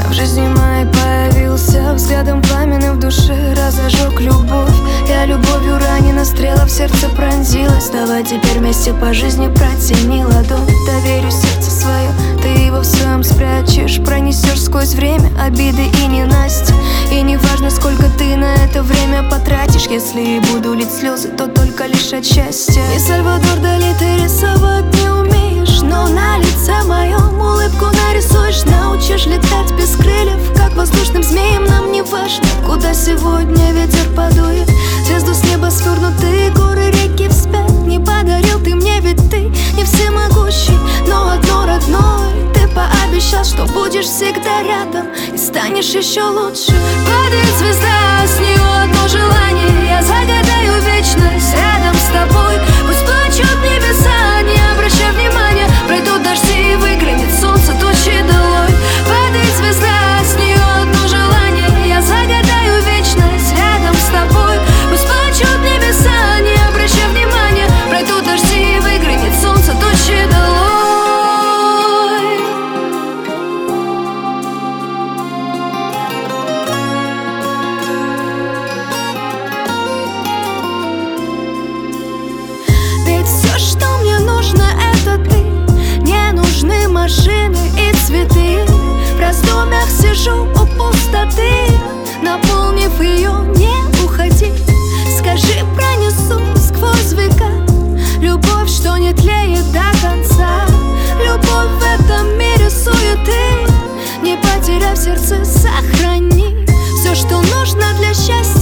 В жизни моей появился, взглядом пламенным в душе разожег любовь. Я любовью ранена, стрела в сердце пронзилась. Давай теперь вместе по жизни протяни ладонь. Доверю сердце свое, ты его в своем спрячешь. Пронесешь сквозь время обиды и ненастья. И не важно, сколько ты на это время потратишь. Если и буду лить слезы, то только лишь от счастья. И Сальвадор Дали, ты рисовать не умеешь, но на лице моем улыбку нарисуешь. Научишь летать без крыльев, как воздушным змеям. Нам не важно, куда сегодня ветер подует. Звезду с неба свернутые горы, реки вспять не подарил ты мне, ведь ты не всемогущий, но одно родное. Ты пообещал, что будешь всегда рядом и станешь еще лучше. Падает звезда, с нее одно желание. Я загадаю вечность рядом с тобой. Пусть плачут небеса, не обращай внимания. Пройдут дожди и выглянет солнце, тучи долой. Падает звезда, с нее одно желание. Я загадаю вечность рядом с тобой. Пусть плачут небеса, не обращай внимания. Пройдут дожди и выглянет солнце, тучи долой. Ведь все, что мне нужно, это ты. Не нужны машины и цветы. В раздумьях сижу у пустоты, наполнив ее, не уходи. Скажи, пронесу сквозь века любовь, что не тлеет до конца. Любовь в этом мире суеты. Не потеряй в сердце, сохрани все, что нужно для счастья.